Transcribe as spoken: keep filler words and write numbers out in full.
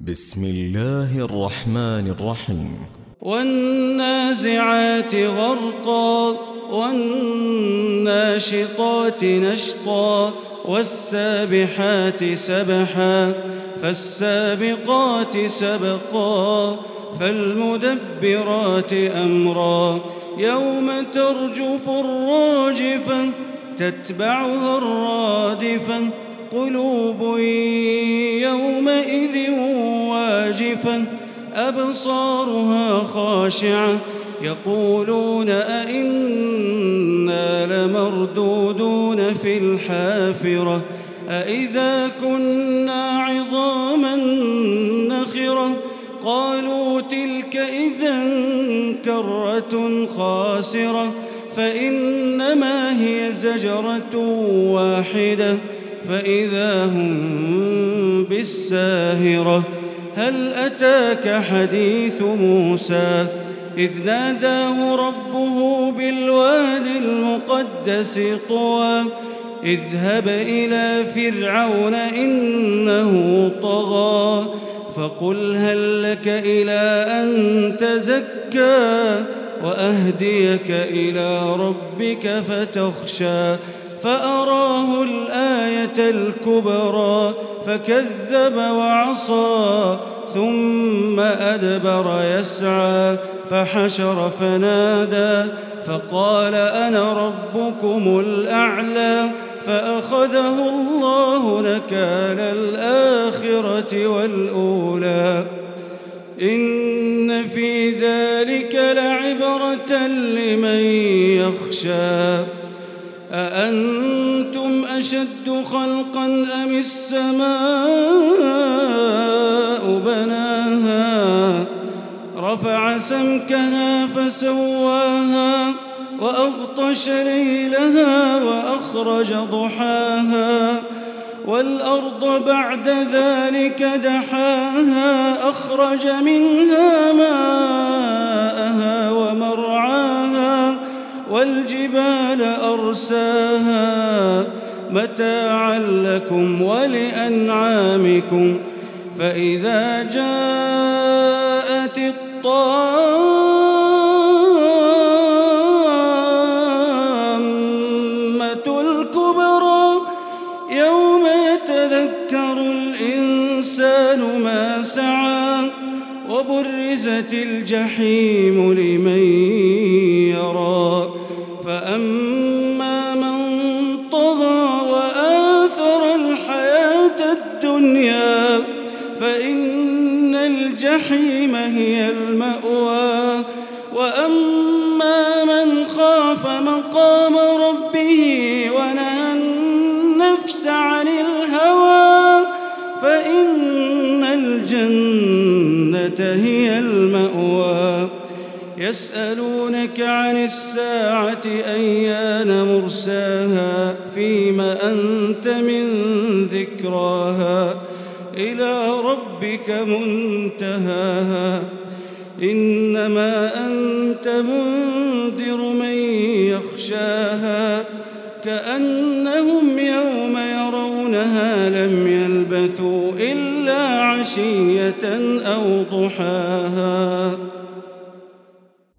بسم الله الرحمن الرحيم. والنازعات غرقا والناشطات نشطا والسابحات سبحا فالسابقات سبقا فالمدبرات أمرا يوم ترجف الراجفة تتبعها الرادفة قلوب يومئذ واجفة أبصارها خاشعة يقولون أئنا لمردودون في الحافرة أئذا كنا عظاما نخرة قالوا تلك إذا كرة خاسرة فإنما هي زجرة واحدة فإذا هم بالساهرة هل أتاك حديث موسى إذ ناداه ربه بالواد المقدس طوى اذهب إلى فرعون إنه طغى فقل هل لك إلى أن تزكى وأهديك إلى ربك فتخشى فأراه الآية الكبرى فكذب وعصى ثم أدبر يسعى فحشر فنادى فقال أنا ربكم الأعلى فأخذه الله نكال الآخرة والأولى إن في ذلك لعبرة لمن يخشى أأنتم أشد خلقا أم السماء بناها رفع سمكها فسواها وأغطش ليلها وأخرج ضحاها والأرض بعد ذلك دحاها أخرج منها ماءها ومرعاها والجبال أرساها متاعا لكم ولأنعامكم فإذا جاءت الطامة الكبرى يوم يتذكر الإنسان ما سعى وبرزت الجحيم لمن يرى فأما من طغى وآثر الحياة الدنيا فإن الجحيم هي المأوى وأما من خاف مقام ربه ونهى النفس عن الهوى فإن الجنة هي المأوى يسألونك عن الساعة أيان مرساها فيما أنت من ذكراها إلى ربك منتهاها إنما أنت منذر من يخشاها كأنهم يوم يرونها لم يلبثوا إلا عشية أو ضحاها.